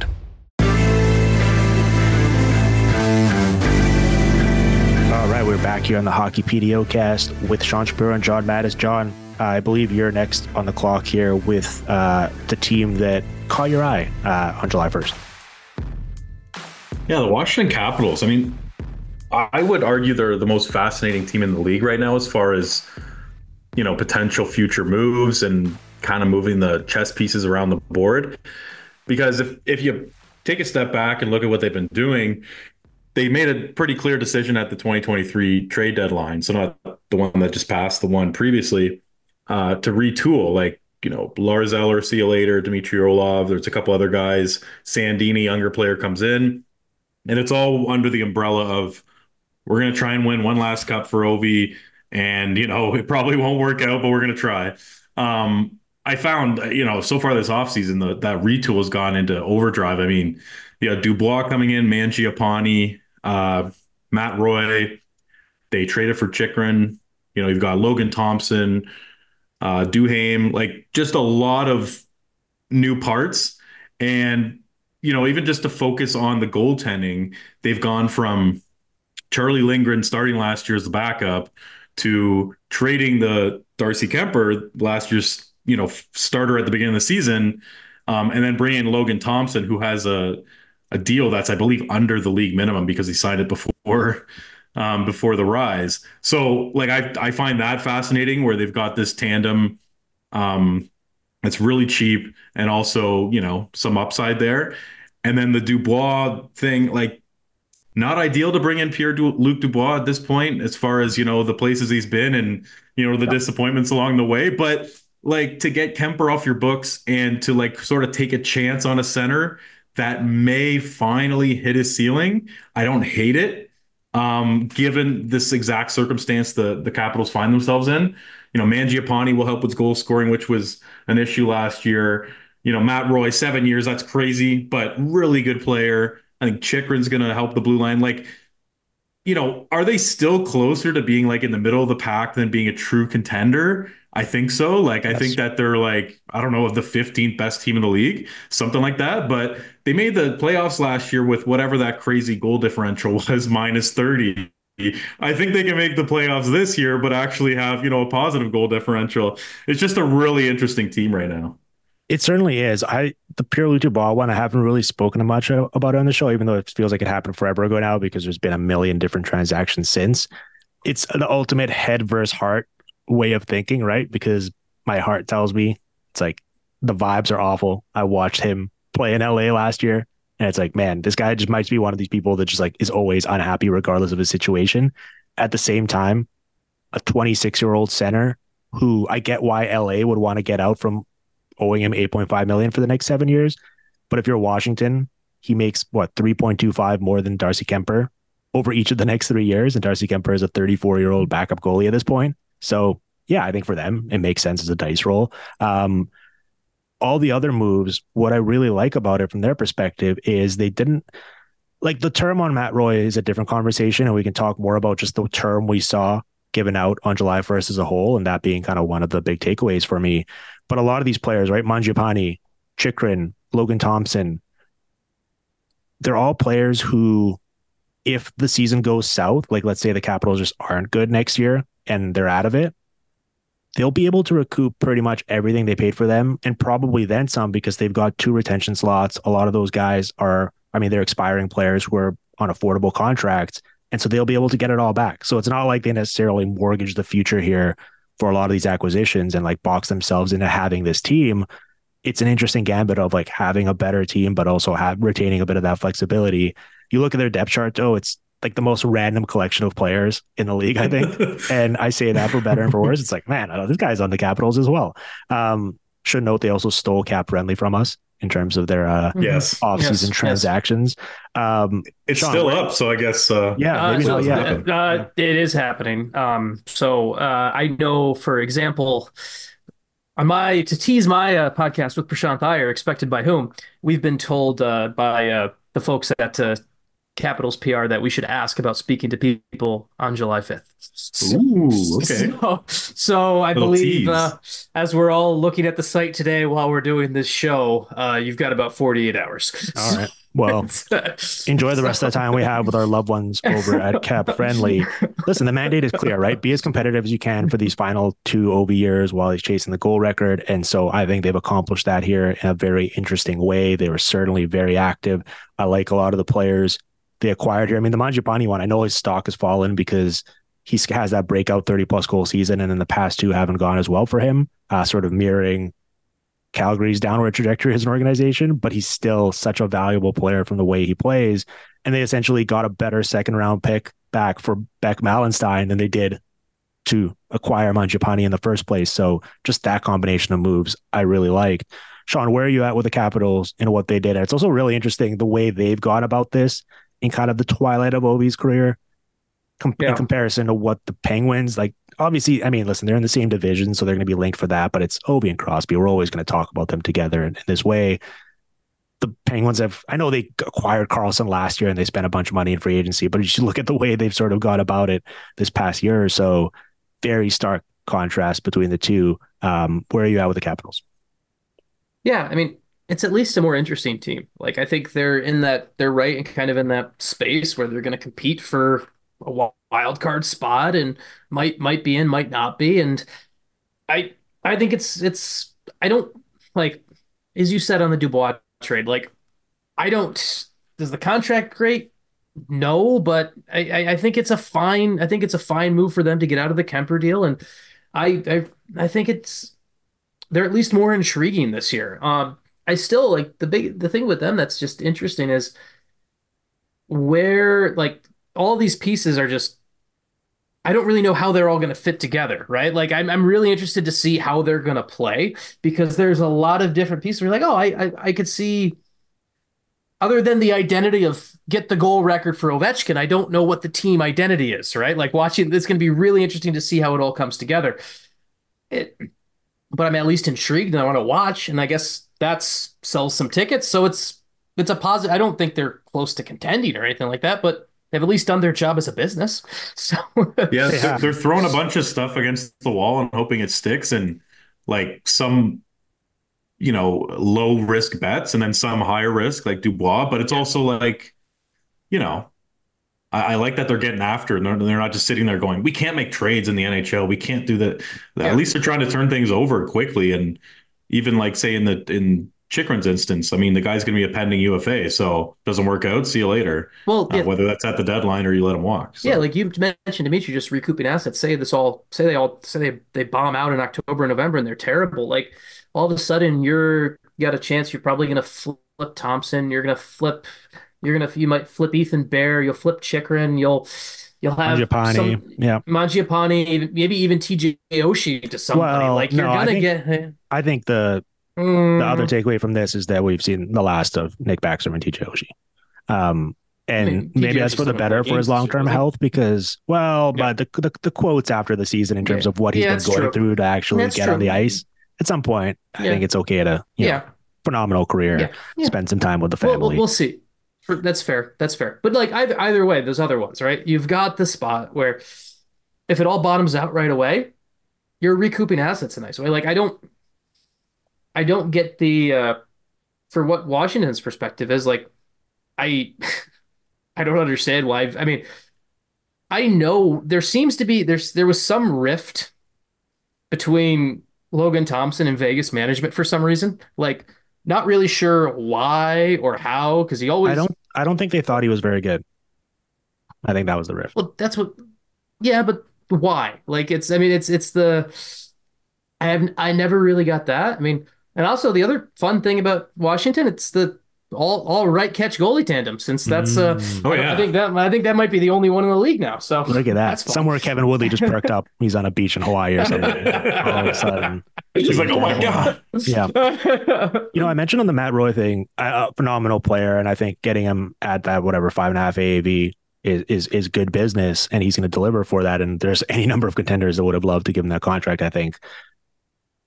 All right, we're back here on the Hockey PDOcast with Sean Shapiro and John Mattis. John, uh, I believe you're next on the clock here with uh, the team that caught your eye uh, on July first. Yeah, the Washington Capitals. I mean, I would argue they're the most fascinating team in the league right now as far as, you know, potential future moves and kind of moving the chess pieces around the board. Because if, if you take a step back and look at what they've been doing, they made a pretty clear decision at the twenty twenty-three trade deadline. So not the one that just passed, the one previously, uh, to retool. Like, you know, Lars Eller, see you later, Dmitry Orlov, there's a couple other guys. Sandini, younger player, comes in. And it's all under the umbrella of, we're going to try and win one last cup for Ovi. And, you know, it probably won't work out, but we're going to try. Um, I found, you know, so far this offseason, the, that retool has gone into overdrive. I mean, you know, Dubois coming in, Mangiapane, uh, Matt Roy. They traded for Chychrun. You know, you've got Logan Thompson, uh, Duhaime, like just a lot of new parts. And, you know, even just to focus on the goaltending, they've gone from Charlie Lindgren starting last year as the backup to trading the Darcy Kemper, last year's, you know, starter at the beginning of the season, um, and then bringing in Logan Thompson, who has a a deal that's, I believe, under the league minimum because he signed it before um, before the rise. So, like, I I find that fascinating where they've got this tandem um, that's really cheap and also, you know, some upside there. And then the Dubois thing, like, not ideal to bring in Pierre-Luc Dubois at this point, as far as, you know, the places he's been and, you know, the disappointments along the way. But, like, to get Kemper off your books and to, like, sort of take a chance on a center that may finally hit his ceiling, I don't hate it. Um, given this exact circumstance the, the Capitals find themselves in. You know, Mangiapane will help with goal scoring, which was an issue last year. You know, Matt Roy, seven years, that's crazy, but really good player. I think Chychrun's going to help the blue line. Like, you know, are they still closer to being like in the middle of the pack than being a true contender? I think so. Like, I That's think that they're like, I don't know, the fifteenth best team in the league, something like that. But they made the playoffs last year with whatever that crazy goal differential was, minus thirty. I think they can make the playoffs this year, but actually have, you know, a positive goal differential. It's just a really interesting team right now. It certainly is. I the Pierre-Luc Dubois one, I haven't really spoken much about it on the show, even though it feels like it happened forever ago now because there's been a million different transactions since. It's the ultimate head versus heart way of thinking, right? Because my heart tells me it's like the vibes are awful. I watched him play in L A last year, and it's like, man, this guy just might be one of these people that just like is always unhappy regardless of his situation. At the same time, a twenty-six-year-old center who I get why L A would want to get out from owing him eight point five million dollars for the next seven years. But if you're Washington, he makes what, three point two five more than Darcy Kemper over each of the next three years. And Darcy Kemper is a thirty-four-year-old backup goalie at this point. So yeah, I think for them, it makes sense as a dice roll. Um, all the other moves, what I really like about it from their perspective is they didn't, like the term on Matt Roy is a different conversation, and we can talk more about just the term we saw given out on July first as a whole, and that being kind of one of the big takeaways for me. But a lot of these players, right? Mangiapane, Chychrun, Logan Thompson, they're all players who, if the season goes south, like let's say the Capitals just aren't good next year and they're out of it, they'll be able to recoup pretty much everything they paid for them and probably then some because they've got two retention slots. A lot of those guys are, I mean, they're expiring players who are on affordable contracts. And so they'll be able to get it all back. So it's not like they necessarily mortgage the future here for a lot of these acquisitions and like box themselves into having this team. It's an interesting gambit of like having a better team, but also have retaining a bit of that flexibility. You look at their depth chart though, it's like the most random collection of players in the league, I think. And I say that for better and for worse. It's like, man, this guy's on the Capitals as well. Um, should note they also stole Cap Friendly from us in terms of their uh, yes. off-season yes. transactions. Um, it's Sean, still up, so I guess. Uh, yeah, maybe uh, not yet. Uh, uh, it is happening. Um, so uh, I know, for example, On my to tease my uh, podcast with Prashant Iyer, expected by whom? We've been told uh, by uh, the folks at uh, Capitals P R that we should ask about speaking to people on July fifth. Ooh, okay. So, so I Little believe uh, as we're all looking at the site today while we're doing this show, uh, you've got about forty-eight hours. All right. Well, enjoy the rest of the time we have with our loved ones over at Cap Friendly. Listen, the mandate is clear, right? Be as competitive as you can for these final two O V years while he's chasing the goal record. And so I think they've accomplished that here in a very interesting way. They were certainly very active. I like a lot of the players they acquired here. I mean, the Mangiapane one, I know his stock has fallen because he has that breakout thirty plus goal season. And then the past two haven't gone as well for him, uh, sort of mirroring Calgary's downward trajectory as an organization, but he's still such a valuable player from the way he plays. And they essentially got a better second round pick back for Beck Malenstein than they did to acquire Mangiapane in the first place. So just that combination of moves I really liked. Sean, where are you at with the Capitals and what they did? And it's also really interesting the way they've gone about this in kind of the twilight of Ovi's career com- yeah. in comparison to what the Penguins, like, obviously, I mean, listen, they're in the same division, so they're going to be linked for that, but it's Ovi and Crosby. We're always going to talk about them together in, in this way. The Penguins have, I know they acquired Carlson last year and they spent a bunch of money in free agency, but you should look at the way they've sort of gone about it this past year or so. Very stark contrast between the two. Um, where are you at with the Capitals? Yeah, I mean, it's at least a more interesting team. Like, I think they're in that, they're right and kind of in that space where they're going to compete for a wild card spot and might might be in, might not be. And I I think it's it's I don't like, as you said on the Dubois trade, like I don't does the contract great? No, but I, I think it's a fine I think it's a fine move for them to get out of the Kemper deal. And I I I think it's they're at least more intriguing this year. Um I still like the big the thing with them that's just interesting is where like all these pieces are just, I don't really know how they're all going to fit together, right? Like I'm I'm really interested to see how they're going to play because there's a lot of different pieces. We're like, oh, I, I I could see, other than the identity of get the goal record for Ovechkin, I don't know what the team identity is, right? Like watching, it's going to be really interesting to see how it all comes together. It, but I'm at least intrigued and I want to watch, and I guess that's sells some tickets. So it's it's a positive. I don't think they're close to contending or anything like that, but they've at least done their job as a business. So yeah, yeah. They're throwing a bunch of stuff against the wall and hoping it sticks, and like some, you know, low risk bets and then some higher risk like Dubois. But it's also like, you know, I, I like that they're getting after and they're, they're not just sitting there going, we can't make trades in the N H L. We can't do that. Yeah. At least they're trying to turn things over quickly. And even like say in the in Chychrun's instance, I mean, the guy's going to be a pending U F A, so doesn't work out. See you later. Well, yeah. uh, whether that's at the deadline or you let him walk. So. Yeah, like you mentioned, Dimitri, just recouping assets. Say this all, say they all, say they they bomb out in October and November and they're terrible. Like all of a sudden, you're you got a chance. You're probably going to flip Thompson. You're going to flip. You're gonna you might flip Ethan Bear. You'll flip Chychrun. You'll you'll have Mangiapane, some, yeah, Mangiapane, even, maybe even T J Oshie to somebody. Well, like you're no, gonna I think, get. I think the. Mm. The other takeaway from this is that we've seen the last of Nick Backstrom and T J Oshie. Um, and I mean, maybe that's for the better for his long-term health because, well, yeah. but the, the the quotes after the season in terms yeah. of what he's yeah, been going true. through to actually that's get true. on the ice, at some point, I yeah. think it's okay to, you yeah. know, phenomenal career, yeah. Yeah. spend some time with the family. We'll, we'll, we'll see. That's fair. That's fair. But like either, either way, those other ones, right? You've got the spot where if it all bottoms out right away, you're recouping assets in a nice way. Like I don't, I don't get the, uh, for what Washington's perspective is, like, I I don't understand why. I mean, I know there seems to be, there's there was some rift between Logan Thompson and Vegas management for some reason. Like, not really sure why or how, because he always... I don't, I don't think they thought he was very good. I think that was the rift. Well, that's what... Yeah, but why? Like, it's, I mean, it's it's the... I have I never really got that. I mean... And also the other fun thing about Washington, it's the all all right catch goalie tandem. Since that's uh, mm. oh, yeah. I think that I think that might be the only one in the league now. So look at that. Somewhere Kevin Woodley just perked up. He's on a beach in Hawaii or something. All of a sudden, he's like, "Oh my god!" Yeah. You know, I mentioned on the Matt Roy thing, a phenomenal player, and I think getting him at that whatever five and a half A A V is is is good business, and he's going to deliver for that. And there's any number of contenders that would have loved to give him that contract. I think.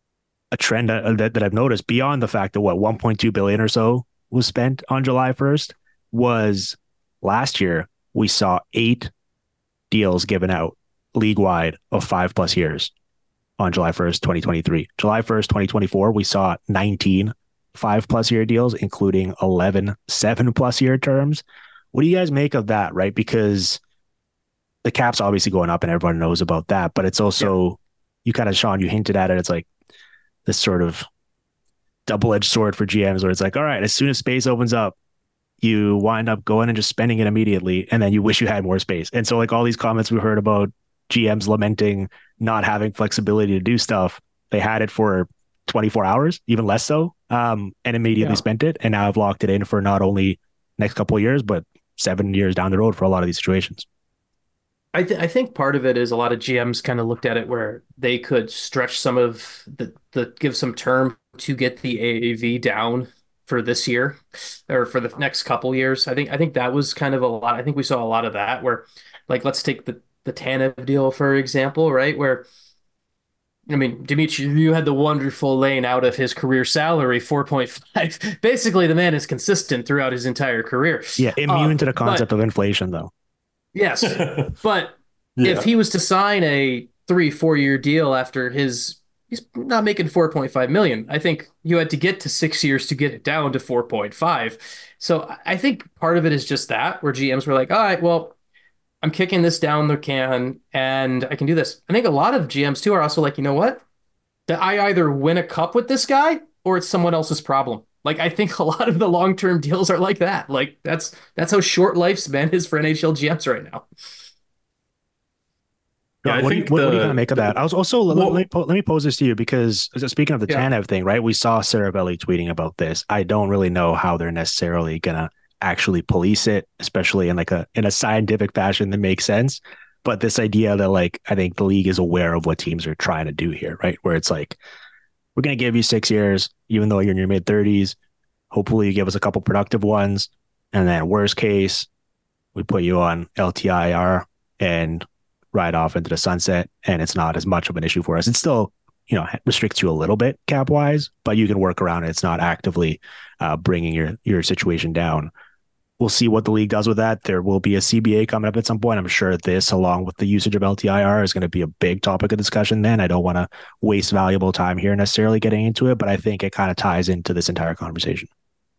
a trend that, that, that I've noticed beyond the fact that what one point two billion or so was spent on July first was last year we saw eight deals given out league wide of five plus years on July first, twenty twenty-three. July first, twenty twenty-four, we saw nineteen five plus year deals, including eleven seven plus year terms. What do you guys make of that? Right. Because the cap's obviously going up and everyone knows about that, but it's also, yeah. you kind of, Sean, you hinted at it. It's like this sort of double-edged sword for G Ms where it's like, all right, as soon as space opens up, you wind up going and just spending it immediately. And then you wish you had more space. And so like all these comments we heard about G Ms lamenting not having flexibility to do stuff, they had it for twenty-four hours, even less so, um, and immediately yeah. spent it. And now I've locked it in for not only next couple of years, but seven years down the road for a lot of these situations. I, th- I think part of it is a lot of G Ms kind of looked at it where they could stretch some of the, the give some term to get the A A V down for this year or for the next couple years. I think I think that was kind of a lot. I think we saw a lot of that where, like, let's take the the Tanev deal for example, right? Where I mean, Dimitri, you had the wonderful laying out of his career salary, four point five. Basically, the man is consistent throughout his entire career. Yeah, immune uh, to the concept but, of inflation, though. Yes, but yeah. if he was to sign a three, four-year deal after his, he's not making four point five million. I think you had to get to six years to get it down to four point five. So I think part of it is just that, where G Ms were like, all right, well, I'm kicking this down the can and I can do this. I think a lot of G Ms too are also like, you know what? That I either win a cup with this guy or it's someone else's problem. Like, I think a lot of the long-term deals are like that. Like, that's that's how short lifespan is for N H L G Ms right now. Yeah, what, I think do you, what, the, what do you kind of make of that? I was also, well, let, me, let me pose this to you because speaking of the yeah. Tanev thing, right? We saw Saravelli tweeting about this. I don't really know how they're necessarily going to actually police it, especially in like a in a scientific fashion that makes sense. But this idea that like I think the league is aware of what teams are trying to do here, right? Where it's like, we're going to give you six years, even though you're in your mid thirties. Hopefully you give us a couple productive ones. And then worst case, we put you on L T I R and ride off into the sunset. And it's not as much of an issue for us. It still, you know, restricts you a little bit cap wise, but you can work around it. It's not actively uh, bringing your, your situation down. We'll see what the league does with that. There will be a C B A coming up at some point. I'm sure this, along with the usage of L T I R, is going to be a big topic of discussion then. I don't want to waste valuable time here necessarily getting into it, but I think it kind of ties into this entire conversation.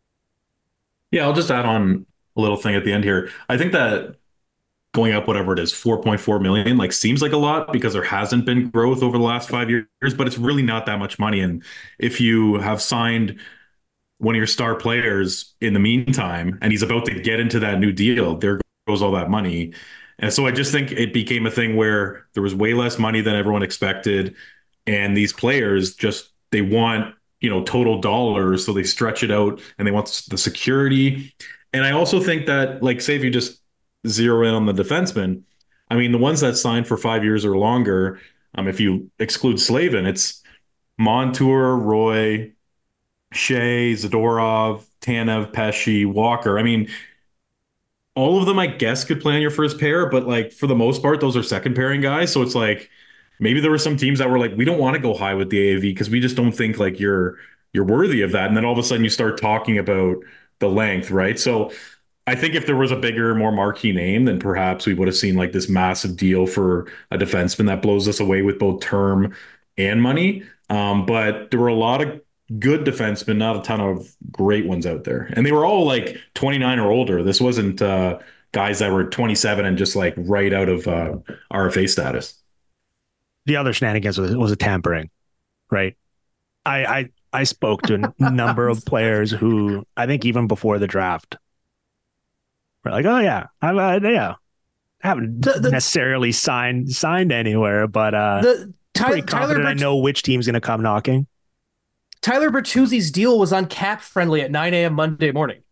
Yeah, I'll just add on a little thing at the end here. I think that going up, whatever it is, four point four million, like seems like a lot because there hasn't been growth over the last five years, but it's really not that much money. And if you have signed one of your star players in the meantime, and he's about to get into that new deal, there goes all that money. And so I just think it became a thing where there was way less money than everyone expected. And these players just, they want, you know, total dollars. So they stretch it out and they want the security. And I also think that, like, say if you just zero in on the defensemen, I mean, the ones that signed for five years or longer, um, if you exclude Slavin, it's Montour, Roy, Shea, Zadorov, Tanev, Pesce, Walker. I mean, all of them, I guess, could play on your first pair, but like for the most part, those are second pairing guys. So it's like maybe there were some teams that were like, we don't want to go high with the A A V because we just don't think like you're you're worthy of that. And then all of a sudden you start talking about the length, right? So I think if there was a bigger, more marquee name, then perhaps we would have seen like this massive deal for a defenseman that blows us away with both term and money. Um, but there were a lot of good defensemen, not a ton of great ones out there. And they were all like twenty-nine or older. This wasn't uh, guys that were twenty-seven and just like right out of uh, R F A status. The other shenanigans was, was a tampering, right? I, I, I spoke to a number of players who I think even before the draft were like, oh yeah, I, uh, yeah, I haven't the, the, necessarily signed signed anywhere, but uh, the, Ty- pretty confident Tyler I know which team's going to come knocking. Tyler Bertuzzi's deal was on Cap Friendly at nine a.m. Monday morning.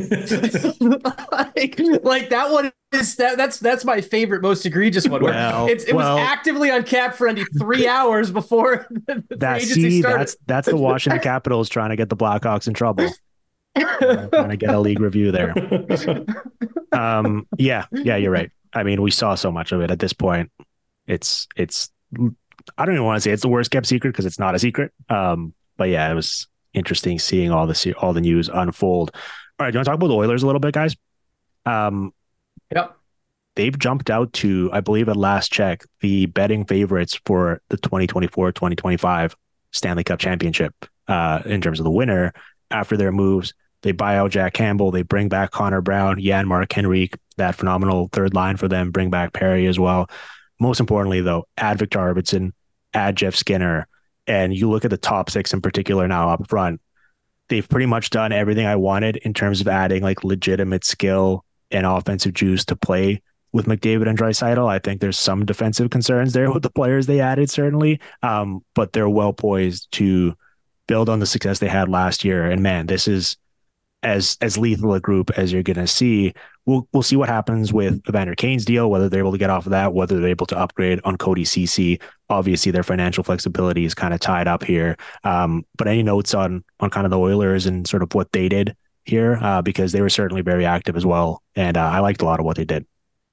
like, like that one is that that's that's my favorite, most egregious one. Where well, it's, it well, was actively on Cap Friendly three hours before the that, see, started. That's that's the Washington Capitals trying to get the Blackhawks in trouble. uh, trying to get a league review there. Um, yeah, yeah, you're right. I mean, we saw so much of it at this point. It's it's I don't even want to say it's the worst kept secret because it's not a secret. Um, but yeah, it was interesting seeing all the all the news unfold. All right, do you want to talk about the Oilers a little bit, guys? Um, yep. They've jumped out to, I believe at last check, the betting favorites for the twenty twenty-four twenty twenty-five Stanley Cup Championship uh, in terms of the winner after their moves. They buy out Jack Campbell. They bring back Connor Brown, Jan-Mark Henrique, that phenomenal third line for them, bring back Perry as well. Most importantly, though, add Victor Arvidsson, add Jeff Skinner, and you look at the top six in particular now up front, they've pretty much done everything I wanted in terms of adding like legitimate skill and offensive juice to play with McDavid and Draisaitl. I think there's some defensive concerns there with the players they added, certainly, um, but they're well poised to build on the success they had last year. And man, this is as as lethal a group as you're going to see. We'll we'll see what happens with Evander Kane's deal, whether they're able to get off of that, whether they're able to upgrade on Cody Ceci. Obviously, their financial flexibility is kind of tied up here. Um, but any notes on on kind of the Oilers and sort of what they did here, uh, because they were certainly very active as well, and uh, I liked a lot of what they did.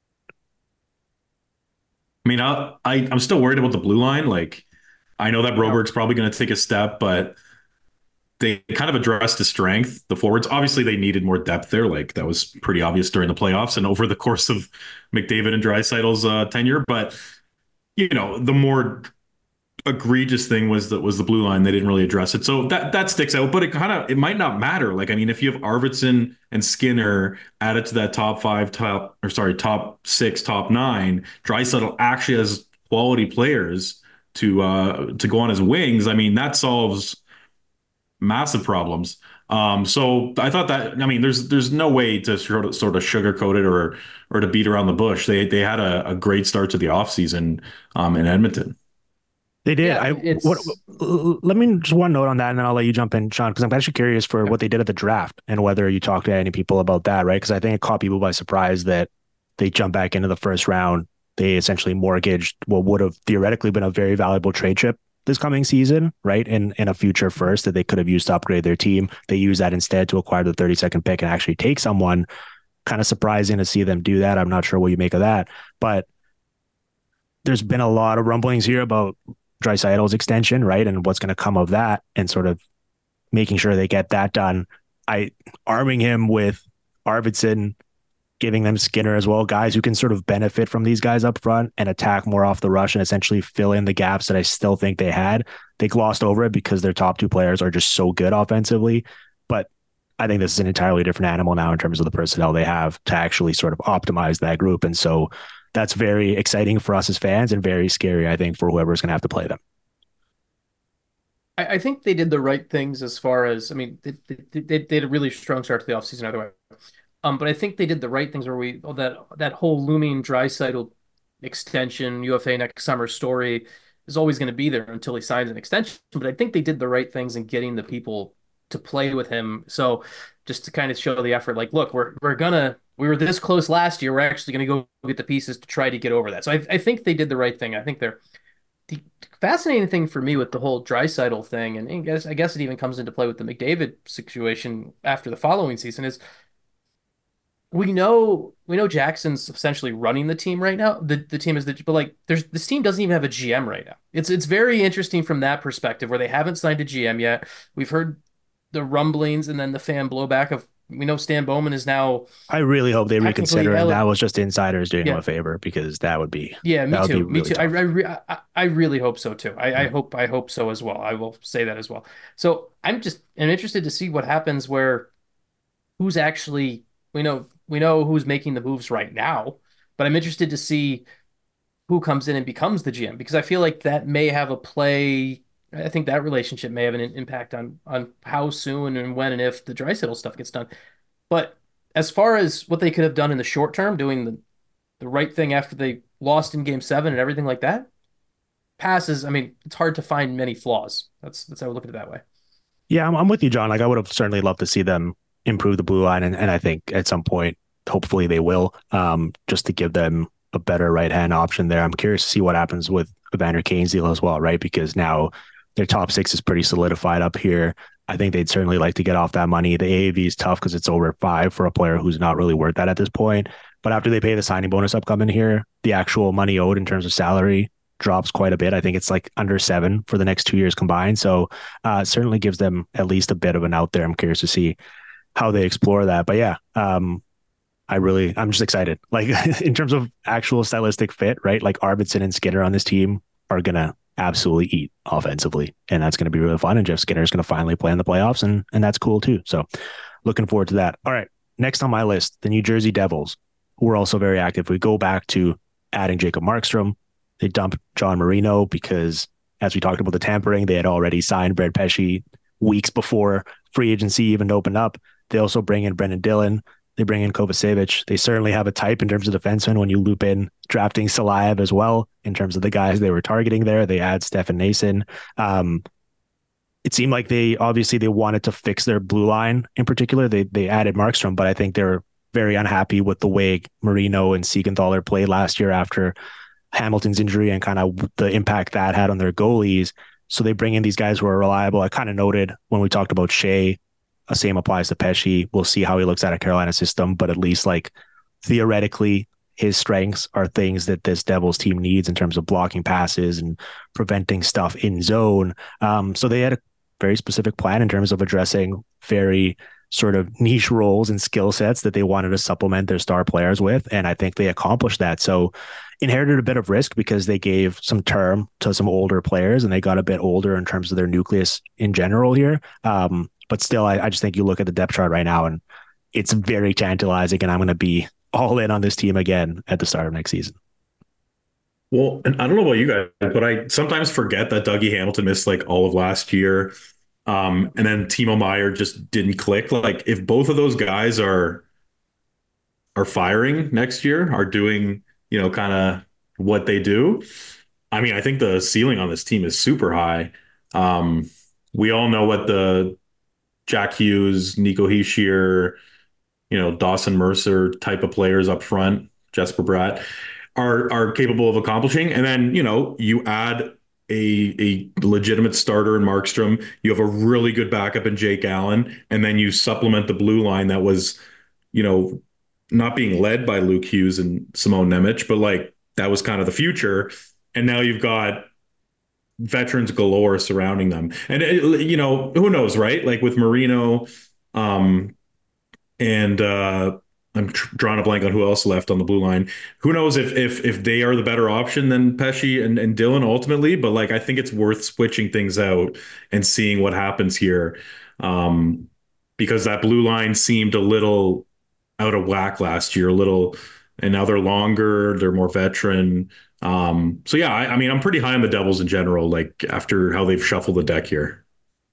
I mean, I, I I'm still worried about the blue line. Like, I know that Broberg's probably going to take a step, but they kind of addressed the strength. The forwards, obviously, they needed more depth there. Like, that was pretty obvious during the playoffs and over the course of McDavid and Draisaitl's uh, tenure. But you know, the more egregious thing was that was the blue line. They didn't really address it, so that that sticks out. But it kind of it might not matter. Like, I mean, if you have Arvidsson and Skinner added to that top five, top or sorry, top six, top nine, Draisaitl actually has quality players to uh, to go on his wings. I mean, that solves massive problems. Um, so I thought that, I mean, there's there's no way to sort of, sort of sugarcoat it or or to beat around the bush. They they had a, a great start to the offseason um, in Edmonton. They did. Yeah, I what, let me just one note on that, and then I'll let you jump in, Sean, because I'm actually curious for yeah. what they did at the draft and whether you talked to any people about that, right? Because I think it caught people by surprise that they jumped back into the first round. They essentially mortgaged what would have theoretically been a very valuable trade chip this coming season, right? In in a future first that they could have used to upgrade their team. They used that instead to acquire the thirty-second pick and actually take someone. Kind of surprising to see them do that. I'm not sure what you make of that, but there's been a lot of rumblings here about Draisaitl's extension, right? And what's going to come of that and sort of making sure they get that done. I arming him with Arvidsson, giving them Skinner as well, guys who can sort of benefit from these guys up front and attack more off the rush and essentially fill in the gaps that I still think they had. They glossed over it because their top two players are just so good offensively. But I think this is an entirely different animal now in terms of the personnel they have to actually sort of optimize that group. And so that's very exciting for us as fans and very scary, I think, for whoever's going to have to play them. I, I think they did the right things as far as, I mean, they, they, they, they had a really strong start to the offseason either way. Um, but I think they did the right things where we, oh, that that whole looming Draisaitl extension, U F A next summer story is always going to be there until he signs an extension. But I think they did the right things in getting the people to play with him. So just to kind of show the effort, like, look, we're we're gonna we were this close last year. We're actually gonna go get the pieces to try to get over that. So I I think they did the right thing. I think they're the fascinating thing for me with the whole Draisaitl thing, and I guess I guess it even comes into play with the McDavid situation after the following season, is we know we know Jackson's essentially running the team right now. The the team is the but like there's this team doesn't even have a G M right now. It's it's very interesting from that perspective where they haven't signed a G M yet. We've heard the rumblings and then the fan blowback of, we know Stan Bowman is now. I really hope they reconsider, and that was just insiders doing yeah. him a favor, because that would be yeah, me too, me really too. I, I I really hope so too. I, yeah. I hope I hope so as well. I will say that as well. So I'm just I'm interested to see what happens where who's actually we know we know who's making the moves right now, but I'm interested to see who comes in and becomes the G M, because I feel like that may have a play. I think that relationship may have an impact on on how soon and when and if the Draisaitl stuff gets done. But as far as what they could have done in the short term, doing the, the right thing after they lost in game seven and everything like that, passes. I mean, it's hard to find many flaws. That's that's how I look at it that way. Yeah, I'm, I'm with you, John. Like, I would have certainly loved to see them improve the blue line. And, and I think at some point, hopefully they will, um, just to give them a better right-hand option there. I'm curious to see what happens with Evander Kane's deal as well, right? Because now their top six is pretty solidified up here. I think they'd certainly like to get off that money. The A A V is tough because it's over five for a player who's not really worth that at this point. But after they pay the signing bonus upcoming here, the actual money owed in terms of salary drops quite a bit. I think it's like under seven for the next two years combined. So uh, it certainly gives them at least a bit of an out there. I'm curious to see how they explore that. But yeah, um, I really, I'm just excited. Like in terms of actual stylistic fit, right? Like Arvidsson and Skinner on this team are going to absolutely eat offensively. And that's going to be really fun. And Jeff Skinner is going to finally play in the playoffs. And, and that's cool too. So looking forward to that. All right. Next on my list, the New Jersey Devils, who are also very active. We go back to adding Jacob Markstrom. They dumped John Marino because, as we talked about the tampering, they had already signed Brett Pesce weeks before free agency even opened up. They also bring in Brendan Dillon. They bring in Kovacevic. They certainly have a type in terms of defensemen when you loop in drafting Salaev as well in terms of the guys they were targeting there. They add Stefan Nason. Um, it seemed like they obviously they wanted to fix their blue line in particular. They they added Markstrom, but I think they're very unhappy with the way Marino and Siegenthaler played last year after Hamilton's injury and kind of the impact that had on their goalies. So they bring in these guys who are reliable. I kind of noted when we talked about Shea, the same applies to Pesce. We'll see how he looks out of Carolina system, but at least like theoretically, his strengths are things that this Devils team needs in terms of blocking passes and preventing stuff in zone. Um, so they had a very specific plan in terms of addressing very sort of niche roles and skill sets that they wanted to supplement their star players with. And I think they accomplished that. So inherited a bit of risk because they gave some term to some older players and they got a bit older in terms of their nucleus in general here. Um, But still, I, I just think you look at the depth chart right now and it's very tantalizing. And I'm going to be all in on this team again at the start of next season. Well, and I don't know about you guys, but I sometimes forget that Dougie Hamilton missed like all of last year. Um, and then Timo Meier just didn't click. Like if both of those guys are are firing next year, are doing, you know, kind of what they do, I mean, I think the ceiling on this team is super high. Um, we all know what the Jack Hughes, Nico Hischier, you know, Dawson Mercer type of players up front, Jesper Bratt, are are capable of accomplishing. And then, you know, you add a a legitimate starter in Markstrom, you have a really good backup in Jake Allen, and then you supplement the blue line that was, you know, not being led by Luke Hughes and Simone Nemec, but like that was kind of the future. And now you've got veterans galore surrounding them. And, it, you know, who knows, right? Like with Marino um, and uh, I'm tr- drawing a blank on who else left on the blue line. Who knows if if if they are the better option than Pesce and, and Dillon ultimately, but like I think it's worth switching things out and seeing what happens here. Um, because that blue line seemed a little out of whack last year, a little, and now they're longer, they're more veteran. Um, so yeah, I, I mean, I'm pretty high on the Devils in general, like after how they've shuffled the deck here.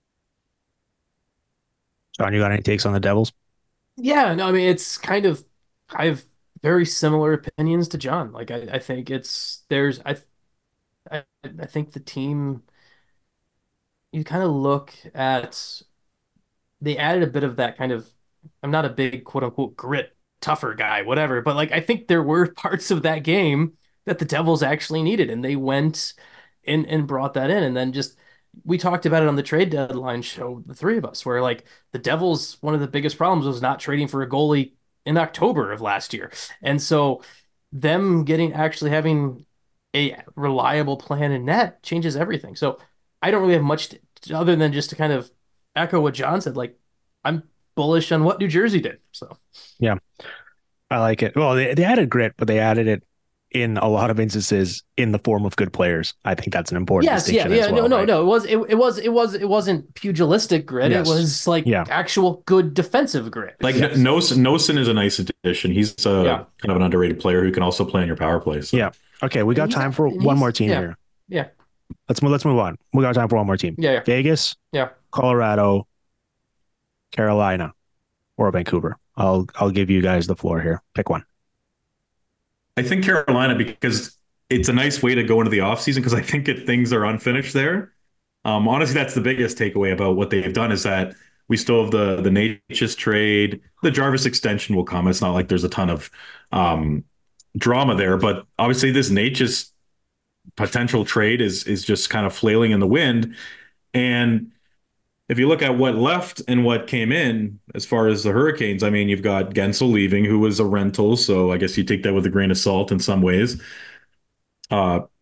John, you got any takes on the Devils? Yeah, no, I mean, it's kind of, I have very similar opinions to John. Like, I, I think it's, there's, I, I, I think the team, you kind of look at, they added a bit of that kind of, I'm not a big quote unquote grit, tougher guy, whatever, but like, I think there were parts of that game that the Devils actually needed, and they went and, and brought that in. And then just, we talked about it on the trade deadline show, the three of us, where like the Devils, one of the biggest problems was not trading for a goalie in October of last year. And so them getting, actually having a reliable plan in net changes everything. So I don't really have much to, other than just to kind of echo what John said. Like, I'm bullish on what New Jersey did. So, yeah, I like it. Well, they, they added grit, but they added it in a lot of instances in the form of good players. I think that's an important yes, distinction. Yeah, yeah, as well, no, right? no, no. It was, it, it was, it was, it wasn't pugilistic grit. Yes. It was like yeah. actual good defensive grit. Like yes. Nosen, Nosen is a nice addition. He's a yeah. kind of an underrated player who can also play on your power play. So. Yeah. Okay, we got and time for one more team yeah. here. Yeah. Let's move. Let's move on. We got time for one more team. Yeah. yeah. Vegas. Yeah. Colorado. Carolina, or Vancouver. I'll I'll give you guys the floor here. Pick one. I think Carolina, because it's a nice way to go into the offseason, because I think it, things are unfinished there. Um, honestly, that's the biggest takeaway about what they've done is that we still have the the Necas trade. The Jarvis extension will come. It's not like there's a ton of um, drama there, but obviously this Necas potential trade is is just kind of flailing in the wind. And if you look at what left and what came in as far as the Hurricanes, I mean, you've got Gensel leaving, who was a rental, so I guess you take that with a grain of salt in some ways. Uh,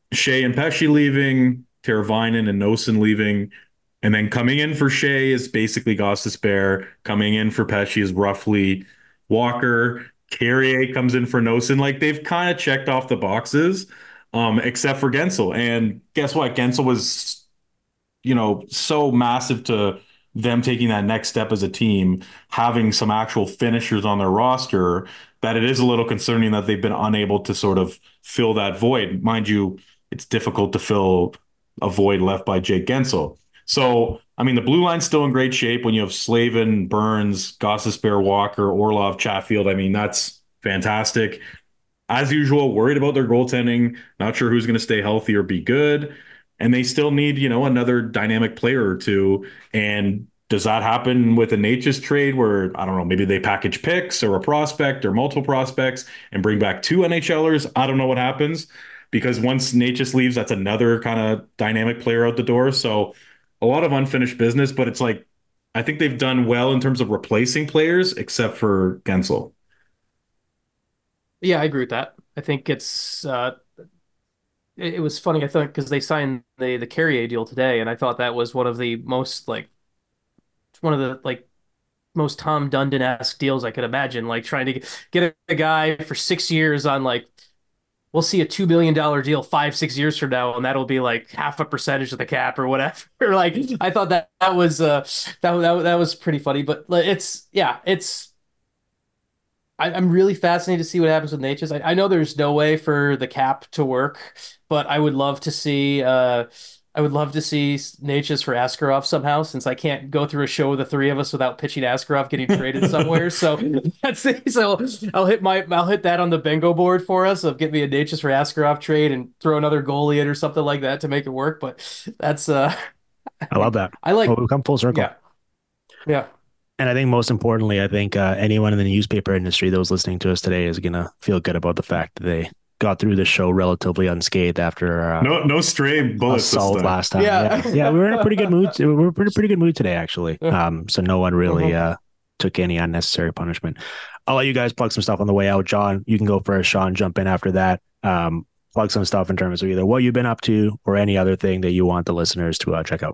Shea and Pesce leaving, Teravainen and Noesen leaving, and then coming in for Shea is basically Gostisbehere. Coming in for Pesce is roughly Walker. Carrier comes in for Noesen. Like, they've kind of checked off the boxes, um, except for Gensel. And guess what? Gensel was, you know, so massive to them taking that next step as a team, having some actual finishers on their roster, that it is a little concerning that they've been unable to sort of fill that void. Mind you, it's difficult to fill a void left by Jake Gensel. So, I mean, the blue line's still in great shape when you have Slavin, Burns, Gostisbehere, Walker, Orlov, Chatfield. I mean, that's fantastic. As usual, worried about their goaltending, not sure who's going to stay healthy or be good. And they still need, you know, another dynamic player or two. And does that happen with a Necas trade where, I don't know, maybe they package picks or a prospect or multiple prospects and bring back two NHLers? I don't know what happens, because once Necas leaves, that's another kind of dynamic player out the door. So a lot of unfinished business, but it's like, I think they've done well in terms of replacing players, except for Gensel. Yeah, I agree with that. I think it's uh, it, it was funny. I thought because they signed the the Carrier deal today, and I thought that was one of the most like one of the like most Tom Dundon-esque deals I could imagine. Like trying to get a, a guy for six years on like we'll see a two billion dollar deal five six years from now, and that'll be like half a percentage of the cap or whatever. Like I thought that that was uh that that that was pretty funny. But it's yeah, it's. I'm really fascinated to see what happens with Necas. I, I know there's no way for the cap to work, but I would love to see uh, I would love to see Necas for Askarov somehow, since I can't go through a show with the three of us without pitching Askarov getting traded somewhere. So that's so I'll hit my I'll hit that on the bingo board for us of get me a Necas for Askarov trade and throw another goalie in or something like that to make it work. But that's uh, I love that. I like well, we've come full circle. Yeah. Yeah. And I think most importantly, I think uh, anyone in the newspaper industry that was listening to us today is going to feel good about the fact that they got through the show relatively unscathed after uh, no no stray bullets assault last time. Yeah. yeah, yeah, we were in a pretty good mood. We were in a pretty good mood today, actually. Um, so no one really uh, took any unnecessary punishment. I'll let you guys plug some stuff on the way out. John, you can go first. Sean, jump in after that. Um, plug some stuff in terms of either what you've been up to or any other thing that you want the listeners to uh, check out.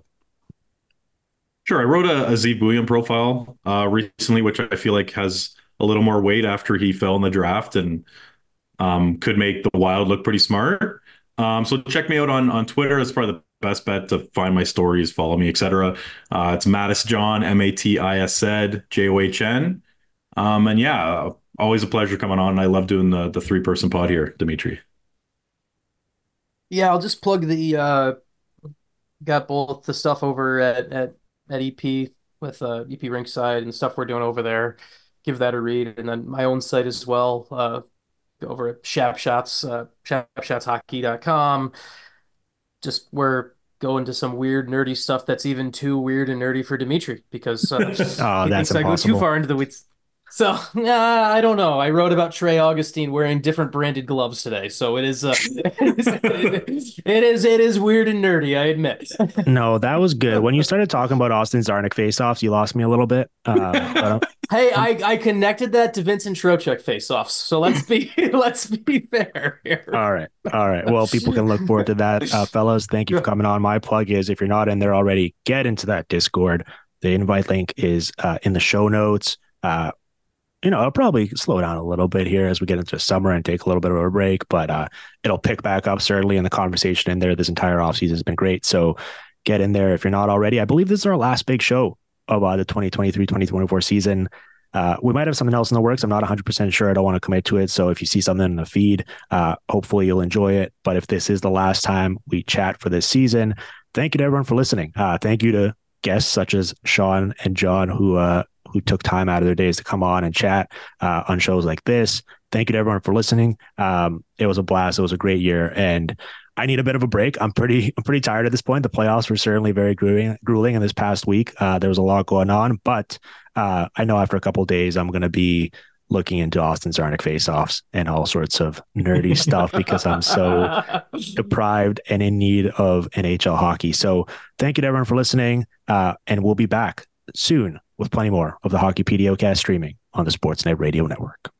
Sure. I wrote a, a Zeke Buium profile uh, recently, which I feel like has a little more weight after he fell in the draft and um, could make the Wild look pretty smart. Um, so check me out on, on Twitter. It's probably the best bet to find my stories, follow me, et cetera. Uh, it's Mattis John, M A T I S Z J O H N. Um, and yeah, always a pleasure coming on. I love doing the, the three-person pod here, Dimitri. Yeah, I'll just plug the uh, got both the stuff over at, at at E P with uh, E P Rinkside and stuff we're doing over there. Give that a read. And then my own site as well, uh, over at Shap Shots, uh, shap shots hockey dot com. Just we're going to some weird, nerdy stuff that's even too weird and nerdy for Dimitri because uh, oh, he that's thinks I go too far into the weeds. So uh, I don't know. I wrote about Trey Augustine wearing different branded gloves today, so it is, uh, it is, it is, it is weird and nerdy. I admit. No, that was good. When you started talking about Austin Czarnik faceoffs, you lost me a little bit. Uh, but hey, I, I connected that to Vincent Trocheck faceoffs, so let's be let's be fair here. All right, all right. Well, people can look forward to that, uh, fellas. Thank you for coming on. My plug is if you're not in there already, get into that Discord. The invite link is uh, in the show notes. Uh, You know, I'll probably slow down a little bit here as we get into summer and take a little bit of a break, but uh, it'll pick back up certainly in the conversation in there. This entire offseason has been great. So get in there if you're not already. I believe this is our last big show of uh, the twenty twenty-three twenty twenty-four season. Uh, we might have something else in the works. I'm not one hundred percent sure. I don't want to commit to it. So if you see something in the feed, uh, hopefully you'll enjoy it. But if this is the last time we chat for this season, thank you to everyone for listening. Uh, thank you to guests such as Sean and John who uh, who took time out of their days to come on and chat uh, on shows like this. Thank you to everyone for listening. Um, it was a blast. It was a great year, and I need a bit of a break. I'm pretty, I'm pretty tired at this point. The playoffs were certainly very grueling, grueling in this past week. Uh, there was a lot going on, but uh, I know after a couple of days, I'm going to be looking into Austin Czarnik faceoffs and all sorts of nerdy stuff because I'm so deprived and in need of N H L hockey. So thank you to everyone for listening, uh, and we'll be back soon with plenty more of the Hockey PDOcast streaming on the Sportsnet Radio Network.